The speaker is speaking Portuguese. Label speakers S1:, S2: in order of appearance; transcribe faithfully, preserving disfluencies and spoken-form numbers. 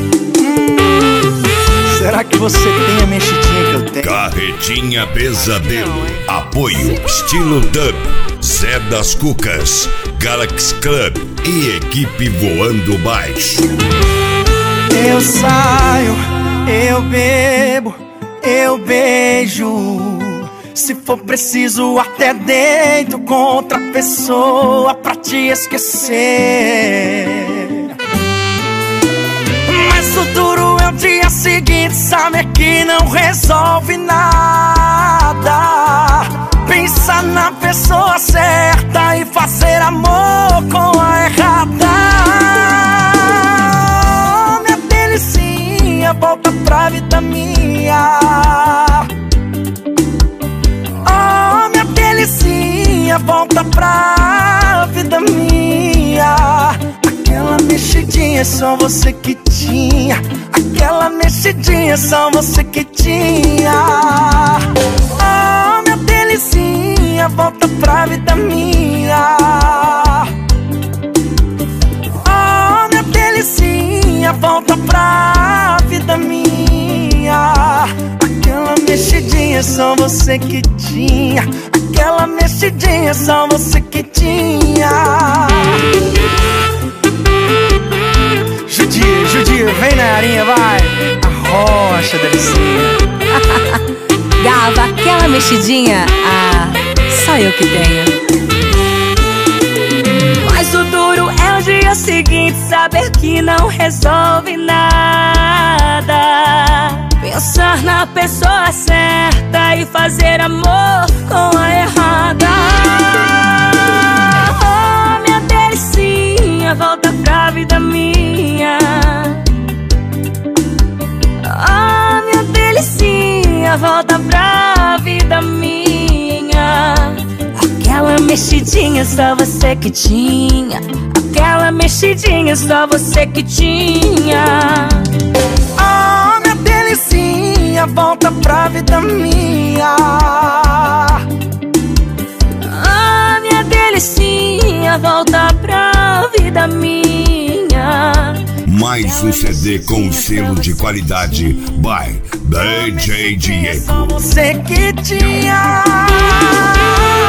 S1: Será que você tem a mexidinha que eu tenho?
S2: Carretinha Pesadelo. Apoio Estilo Dub, Zé das Cucas, Galaxy Club e equipe Voando Baixo.
S1: Eu saio, eu bebo, eu beijo. Se for preciso até deito com outra pessoa pra te esquecer. Mas o duro é o dia seguinte, saber que não resolve nada. Pensar na pessoa certa e fazer amor com a errada. Oh, minha delicinha, volta pra vida minha. Oh, minha delicinha, volta pra vida minha. Aquela mexidinha só você que tinha. Aquela mexidinha só você que tinha. Oh, minha delicinha, volta pra vida minha. Oh, minha delicinha, volta pra vida minha. Aquela mexidinha só você que tinha. Aquela mexidinha só você que tinha. Judia, Judia, vem na arinha, vai. Arrocha, delicinha.
S3: Gava, aquela mexidinha, ah, só eu que tenho.
S4: Mas o duro é o dia seguinte, saber que não resolve nada. Pensar na pessoa certa e fazer amor com a errada. Oh, minha delicinha, volta pra vida minha. Oh, minha delicinha, volta pra vida minha. Aquela mexidinha só você que tinha. Aquela mexidinha só você que tinha.
S1: Oh, minha delicinha, volta pra vida minha.
S4: Oh, minha delicinha, volta pra vida minha.
S2: Mais um C D com selo de qualidade by D J Diego.
S1: Só você que tinha.